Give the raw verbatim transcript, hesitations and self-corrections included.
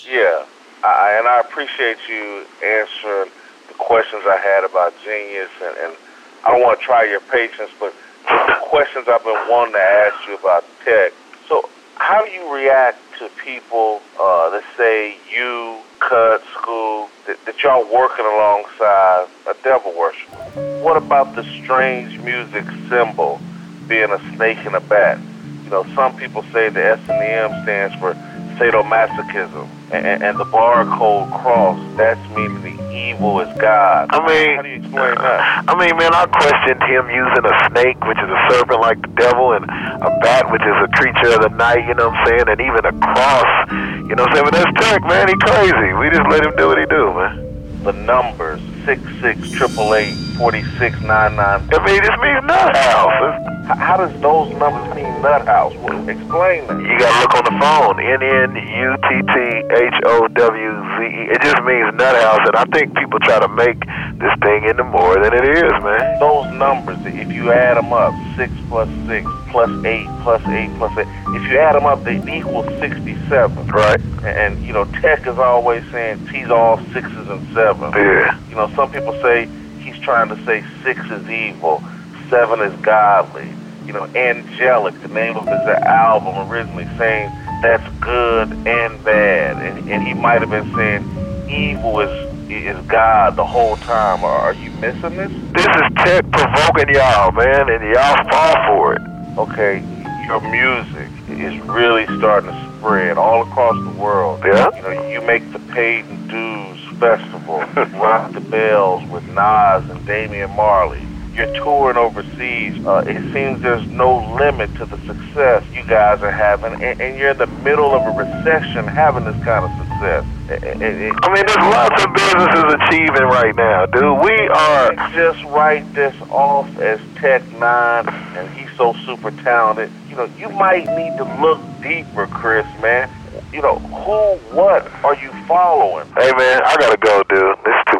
Yeah, I, and I appreciate you answering the questions I had about Genius, and, and I don't want to try your patience, but the questions I've been wanting to ask you about tech. So how do you react to people uh, that say you, Cut, School, that, that y'all working alongside a devil worshiper? What about the strange music symbol being a snake and a bat? You know, some people say the S and M stands for sadomasochism, and, and the barcode cross, that's meaning the evil is God. I mean, how do you explain that? I mean, man, I questioned him using a snake, which is a serpent like the devil, and a bat, which is a creature of the night, you know what I'm saying, and even a cross, you know what I'm saying, but that's tech, man, he crazy. We just let him do what he do, man. The numbers, six six eight eight eight, four six nine nine. I mean, this means nut house. How, how does those numbers mean nut house? Well, explain that. You gotta look on the phone. N N U T T H O W Z E. It just means nut house, and I think people try to make this thing into more than it is, man. Those numbers, if you add them up, six plus six plus eight plus eight plus eight, if you add them up, they equal sixty-seven. Right. And, and you know, Tech is always saying he's all sixes and sevens. Yeah. You know, some people say he's trying to say six is evil, seven is godly. You know, Angelic, the name of his album originally, saying that's good and bad. And, and he might have been saying evil is is God the whole time. Are you missing this? This is Tech provoking y'all, man, and y'all fall for it. Okay, your music is really starting to spread all across the world. Yeah. You know, you make the Paid and Dues Festival, Rock the Bells with Nas and Damian Marley. You're touring overseas. Uh, it seems there's no limit to the success you guys are having, and, and you're in the middle of a recession having this kind of success. It, it, it, I mean, there's lots of businesses achieving right now, dude. We are... Just write this off as Tech Nine, and he's so super talented. You know, you might need to look deeper, Chris, man. You know, who, what are you following? Hey, man, I gotta go, dude. This